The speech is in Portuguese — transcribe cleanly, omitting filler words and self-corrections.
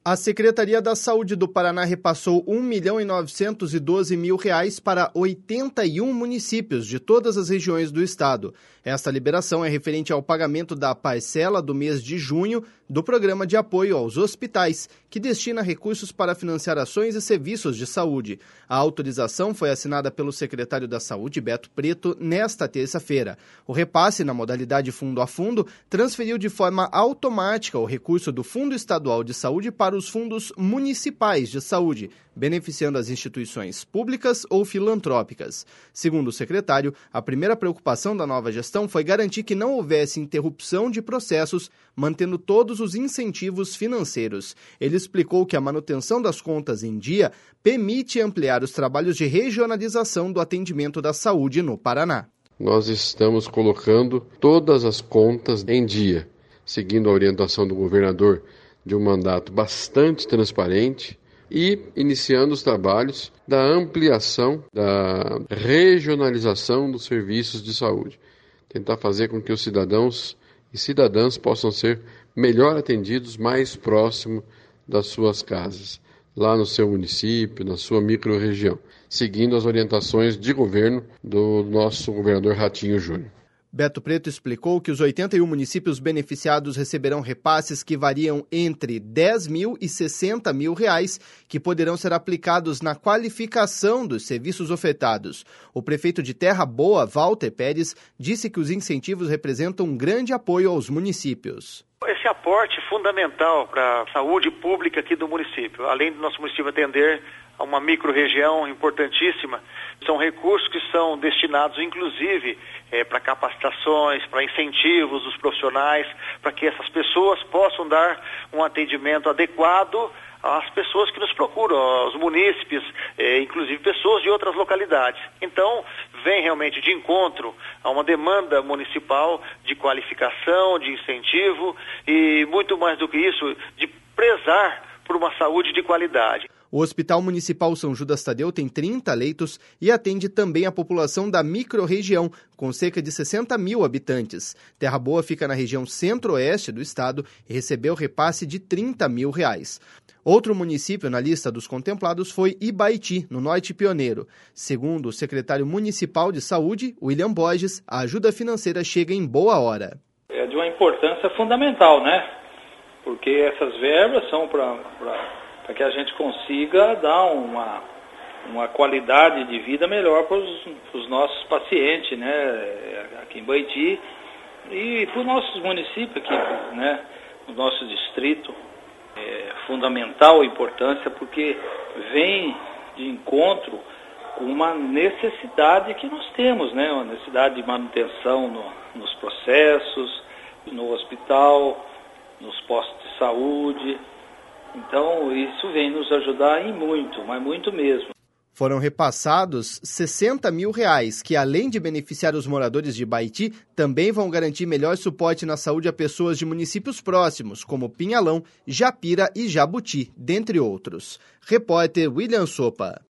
A Secretaria da Saúde do Paraná repassou R$ 1.912.000 para 81 municípios de todas as regiões do estado. Esta liberação é referente ao pagamento da parcela do mês de junho do Programa de Apoio aos Hospitais, que destina recursos para financiar ações e serviços de saúde. A autorização foi assinada pelo secretário da Saúde, Beto Preto, nesta terça-feira. O repasse, na modalidade fundo a fundo, transferiu de forma automática o recurso do Fundo Estadual de Saúde para os fundos municipais de saúde, beneficiando as instituições públicas ou filantrópicas. Segundo o secretário, a primeira preocupação da nova gestão foi garantir que não houvesse interrupção de processos, mantendo todos os incentivos financeiros. Ele explicou que a manutenção das contas em dia permite ampliar os trabalhos de regionalização do atendimento da saúde no Paraná. Nós estamos colocando todas as contas em dia, seguindo a orientação do governador de um mandato bastante transparente e iniciando os trabalhos da ampliação, da regionalização dos serviços de saúde. Tentar fazer com que os cidadãos e cidadãs possam ser melhor atendidos mais próximo das suas casas, lá no seu município, na sua microrregião, seguindo as orientações de governo do nosso governador Ratinho Júnior. Beto Preto explicou que os 81 municípios beneficiados receberão repasses que variam entre R$10.000 e R$60.000, que poderão ser aplicados na qualificação dos serviços ofertados. O prefeito de Terra Boa, Walter Pérez, disse que os incentivos representam um grande apoio aos municípios. Esse aporte fundamental para a saúde pública aqui do município, além do nosso município atender a uma micro-região importantíssima, são recursos que são destinados, inclusive, para capacitações, para incentivos dos profissionais, para que essas pessoas possam dar um atendimento adequado às pessoas que nos procuram, aos munícipes, inclusive pessoas de outras localidades. Então, vem realmente de encontro a uma demanda municipal de qualificação, de incentivo e, muito mais do que isso, de prezar por uma saúde de qualidade. O Hospital Municipal São Judas Tadeu tem 30 leitos e atende também a população da microrregião, com cerca de 60.000 habitantes. Terra Boa fica na região centro-oeste do estado e recebeu repasse de R$30.000. Outro município na lista dos contemplados foi Ibaiti, no Norte Pioneiro. Segundo o secretário municipal de saúde, William Borges, a ajuda financeira chega em boa hora. É de uma importância fundamental, né? Porque essas verbas são para que a gente consiga dar uma qualidade de vida melhor para os nossos pacientes, né, aqui em Baiti e para os nossos municípios aqui, né, no nosso distrito. É fundamental a importância porque vem de encontro com uma necessidade que nós temos, né, uma necessidade de manutenção nos processos, no hospital, nos postos de saúde. Então, isso vem nos ajudar em muito, mas muito mesmo. Foram repassados R$60.000, que além de beneficiar os moradores de Baiti, também vão garantir melhor suporte na saúde a pessoas de municípios próximos, como Pinhalão, Japira e Jabuti, dentre outros. Repórter William Sopa.